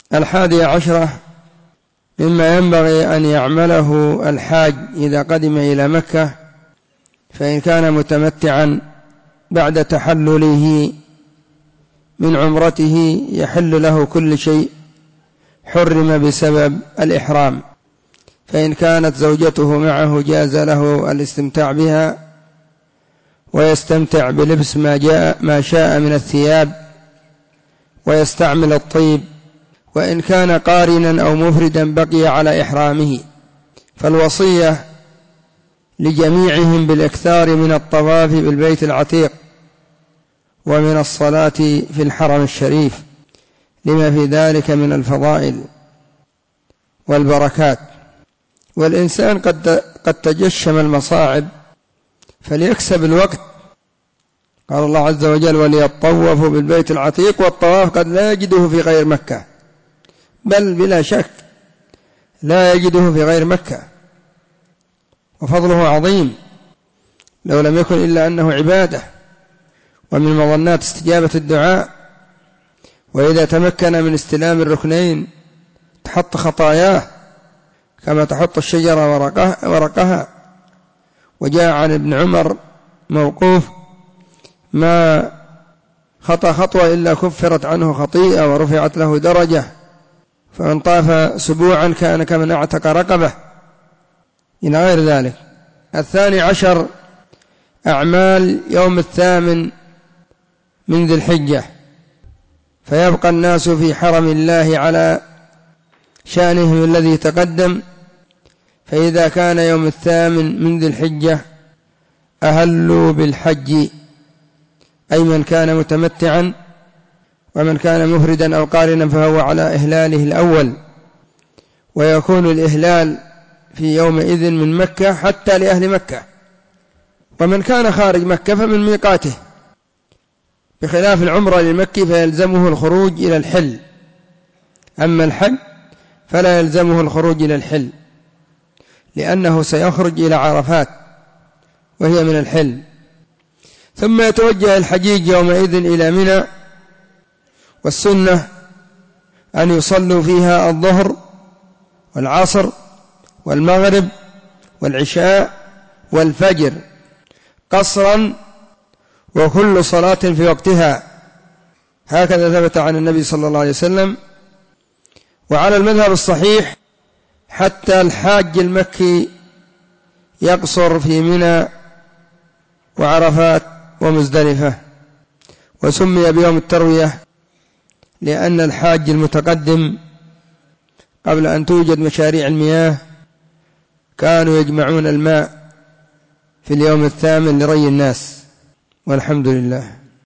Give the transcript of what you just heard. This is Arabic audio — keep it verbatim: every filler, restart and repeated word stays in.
الحادية عشرة مما ينبغي أن يعمله الحاج إذا قدم إلى مكة، فإن كان متمتعا بعد تحلله من عمرته يحل له كل شيء حرم بسبب الإحرام، فإن كانت زوجته معه جاز له الاستمتاع بها ويستمتع بلبس ما جاء ما شاء من الثياب ويستعمل الطيب، وإن كان قارنا أو مفردا بقي على إحرامه. فالوصية لجميعهم بالإكثار من الطواف بالبيت العتيق ومن الصلاة في الحرم الشريف لما في ذلك من الفضائل والبركات. والإنسان قد قد تجشم المصاعب فليكسب الوقت. قال الله عز وجل: وليطوفوا بالبيت العتيق، والطواف قد لا يجده في غير مكة، بل بلا شك لا يجده في غير مكة، وفضله عظيم لو لم يكن إلا أنه عبادة ومن مظنات استجابة الدعاء. وإذا تمكن من استلام الركنين تحط خطاياه كما تحط الشجرة ورقها. وجاء عن ابن عمر موقوف: ما خطى خطوة إلا كفرت عنه خطيئة ورفعت له درجة، فمن طاف سبوعا كان كمن اعتق رقبة، إلى غير ذلك. الثاني عشر أعمال يوم الثامن من ذي الحجة، فيبقى الناس في حرم الله على شأنهم الذي تقدم. فإذا كان يوم الثامن من ذي الحجة أهلوا بالحج، أي من كان متمتعا، ومن كان مفردا أو قارنا فهو على إهلاله الأول، ويكون الإهلال في يومئذ من مكة حتى لأهل مكة. ومن كان خارج مكة فمن ميقاته، بخلاف العمرة للمكي فيلزمه الخروج إلى الحل، أما الحج فلا يلزمه الخروج إلى الحل لأنه سيخرج إلى عرفات وهي من الحل. ثم يتوجه الحجيج يومئذ إلى منى، والسنة أن يصلوا فيها الظهر والعصر والمغرب والعشاء والفجر قصرا، وكل صلاة في وقتها، هكذا ثبت عن النبي صلى الله عليه وسلم. وعلى المذهب الصحيح حتى الحاج المكي يقصر في منى وعرفات ومزدلفة. وسمي بيوم التروية لأن الحاج المتقدم قبل أن توجد مشاريع المياه كانوا يجمعون الماء في اليوم الثامن لري الناس، والحمد لله.